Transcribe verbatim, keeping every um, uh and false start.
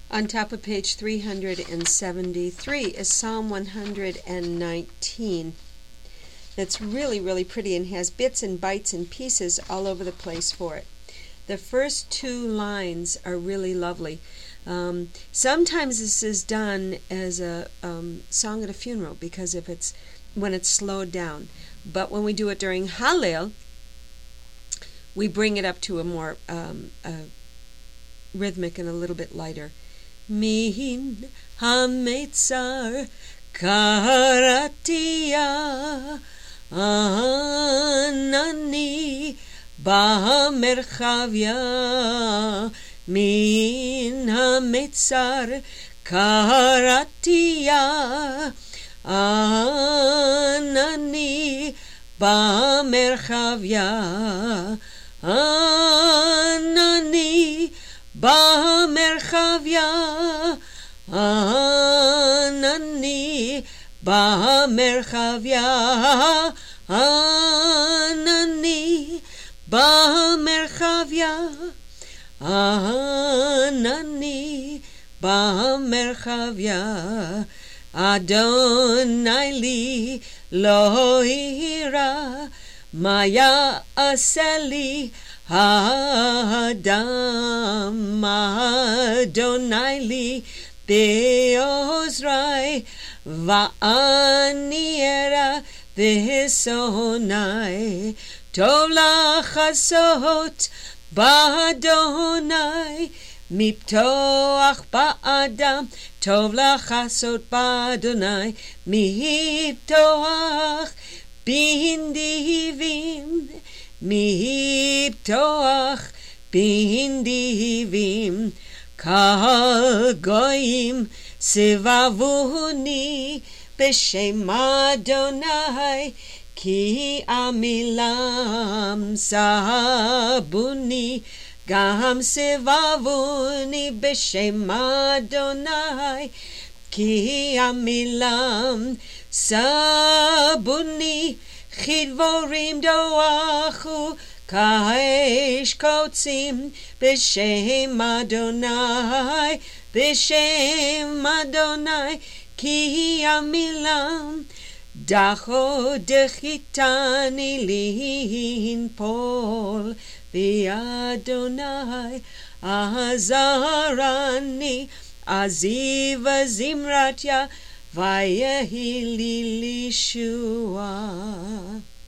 On top of page three hundred seventy-three is Psalm one hundred nineteen. That's really, really pretty and has bits and bytes and pieces all over the place for it. The first two lines are really lovely. Um, sometimes this is done as a um, song at a funeral because if it's when it's slowed down. But when we do it during Hallel, we bring it up to a more um, uh, rhythmic and a little bit lighter. Min hametzar karatia anani b'merchavya. Min hametzar karatia anani b'merchavya. Anani b'merchavya. Anani b'merchavya. Anani b'merchavya. Anani b'merchavya. Adonai li lo ira maya aseli Adam. Adonai li be'ozrai va'ani era v'hisonai. Tov lachasot ba'adonai miptoach ba'adam. Tov lachasot ba'adonai miptoach b'indivim. Miptoach b'indivim. Kal goyim sivavuni b'shem Adonai. Ki amilam sabuni. Gam sivavuni b'shem Adonai. Ki amilam sabuni. Chidvorim doachu kaesh kotzim b'shem Adonai. B'shem Adonai. Ki amilam dacho dechitani linpol v'Adonai azarani aziva zimratya vayehi li lishua.